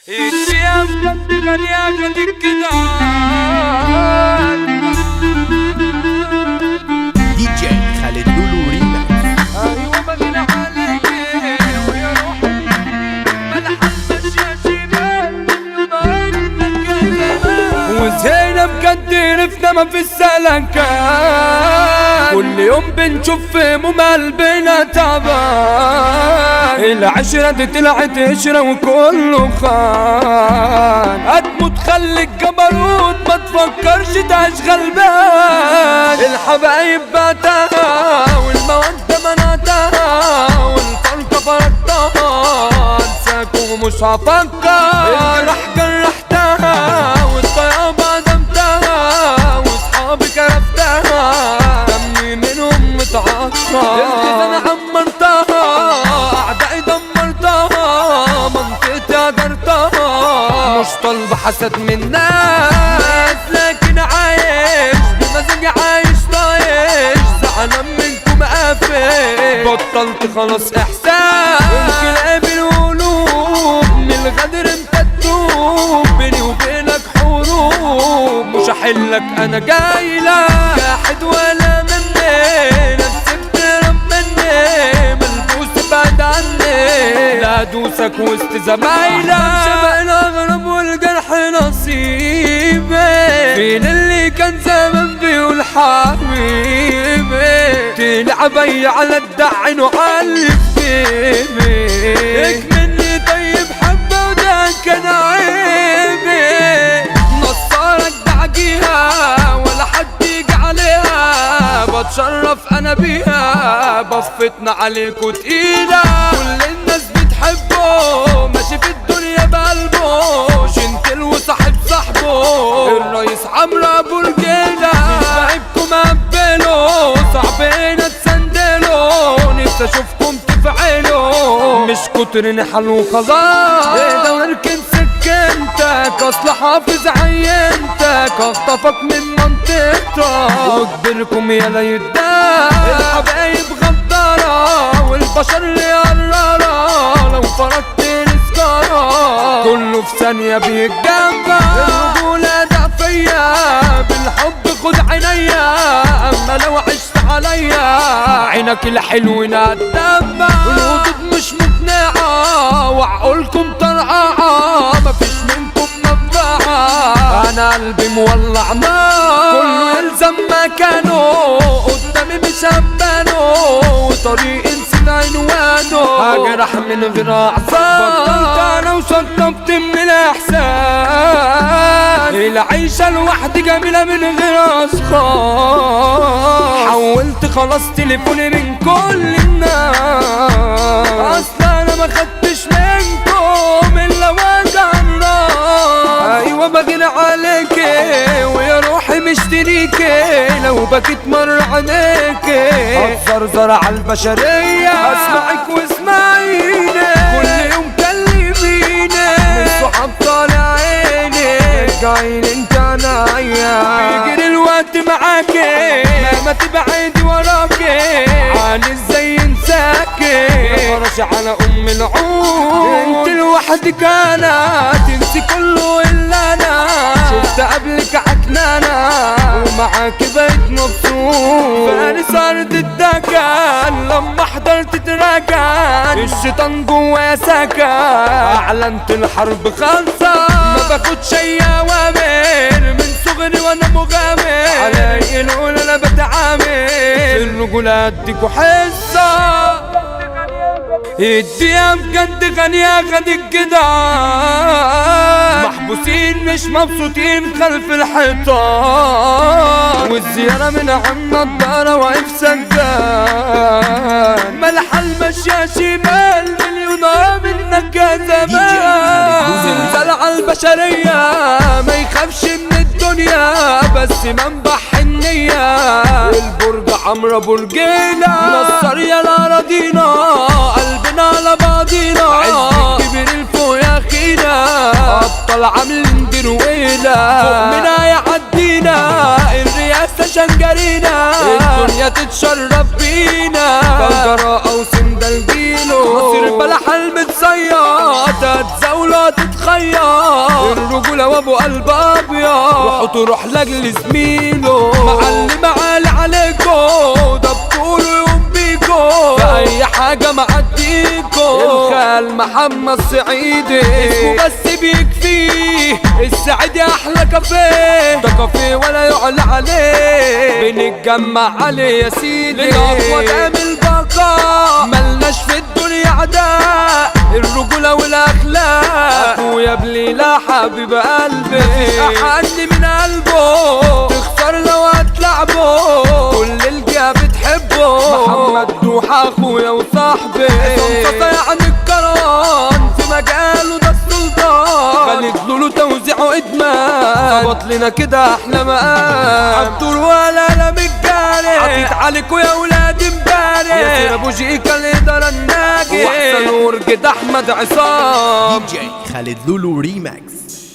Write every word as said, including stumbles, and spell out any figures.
الثياب قد غنيا قد الكدان دي جي خالد لولو ريماكس. ايوه مدينة عليك ويا روحي ملحق يا شمال وزينب قد رفنا ما في السلكان كل يوم بنشوف في ممال بينا تعبان العشرة دي طلعت عشرة وكله خان هتموت خليك جبروت ما تفكرش تعيش غلبان الحبايب بعتها والمودة منعتها والفرقة فرقتها انساك ومش هفكر الجرح جرحتها والطيابة عدمتها واصحابي كرفتها دمي منهم متعطر الخزان عمرتها اعدائي دمرتها منطقتي هدرتها مش طالبة حسد من ناس لكن عايش بمزاجي عايش طايش زعلان منكم قافل بطلت خلاص احساس ممكن اقابل قلوب من الغدر انت تدوب بيني وبينك حروب مش هحلك انا جايلك جاحد ولا مني نفسي بتهرب مني ملبوس بعد عني لا ادوسك وسط زمايلك شبه الاغرب والجرح نصيبي فين اللي كان زمان بيقول حبيبي تلعبي على الدعن وعلى الفيبي مني طيب حبه وده كان عيبي نصارك دعجيها ولا حد يجي عليها بتشرف انا بيها بفتنا عليكوا تقيلة كل الناس بتحبه ماشي في الدنيا بقلبه شنتل وصاحب صاحبه الرئيس عمرو ابو رجيلة صاحبكم قبله صعبين تسندله نفسي اشوفكم تفعلوا مش كتر نحل وخلاص ايه واركن سكنتك اصل حافظ عينتك اخطفك من منطقتك وكبركم يلا يداك الحبايب غدارة والبشر اللي قرارة لو فرقت نسكارة كله في ثانية بيتجمع الرجولة ضعفية بالحب خد عينيا اما لو عشت عليا عينك الحلو ندمع والردود مش مقنعة وعقولكم طرقعة مفيش منكم منفعة انا قلبي مولع نار كله يلزم مكانه قدامي مش همبانه وطريق نسيت عنوانه هجرح من غير اعصاب بطلت انا وشطبت من الاحسان العيشة لوحدي جميلة من غير اشخاص حولت خلاص تليفوني من كل الناس اصلا انا ما خدتش منكم الا وجع الراس ايوه بغير عليكي ويا روحي مشتريكي لو بكيت مر عينيكي هتزرزر على البشرية اسمعك واسمعيني كل يوم كلميني من صحاب طالع عيني رجعين انت نايا بيجري الوقت معاكي مهما تبعدي وراكي عاني ازاي انساكي فرش على ام العود انت لوحدك انا تنسي كله الا انا شفت قبلك عكنانة ومعاك بقيت مبسوط فارس ارض الدكان لما حضرت تراجع الشيطان جوايا سكن اعلنت الحرب خالصة ما باخدش اي اوامر من صغري وانا مغامر علي نقول انا بتعامل الرجولة اديكوا حصة الدنيا بجد غنية غني الجدعان محبوسين مش مبسوطين خلف الحيطان والزيارة من عم نضارة واقف سجان ملح المشية شمال مليونة منك يا زمان زلزال على البشرية ما يخافش من الدنيا بس منبع حنية البرج عمرو ابو رجيلة نصر يا الاراضينا قلبنا على بعضينا عز كبير الفوق يا اخينا ابطال عاملين درويلة فوق منا يعدينا الرئاسة شنجرينا الدنيا تتشرف بينا بلجراء وسندل جيلو مصير بلح المتصيط هتزود دولة تتخير الرجولة وابو قلب ابيض روحوا تروح لاجل زميله معلم عالي عليكو ده بطوله يوم بيكو في اي حاجة معديكو الخال محمد سعيدي اسمه بس بيكفيه السعيدي احلى كافيه ده كافيه ولا يعلى عليه بنتجمع عليه يا سيدي للأقوى تعمل بقاء ملناش في الدنيا عداء الرجولة والاخلاق اخويا بليلة حبيب قلبي مفيش احن من قلبه تخسر لو هتلعبه كل الجهة بتحبه محمد دوحة اخويا وصاحبي صمصة يعني الكران في مجاله ده السلطان خالد لولو توزيعه ادمان ظبط لنا كده احلى مقام عبدور ولا لا متجاري حطيت عليكوا يا ولاد امبارح ياسر ابو جيكا الاداره الناجي واحسن ورجة احمد عصام دي جي خالد لولو ريماكس.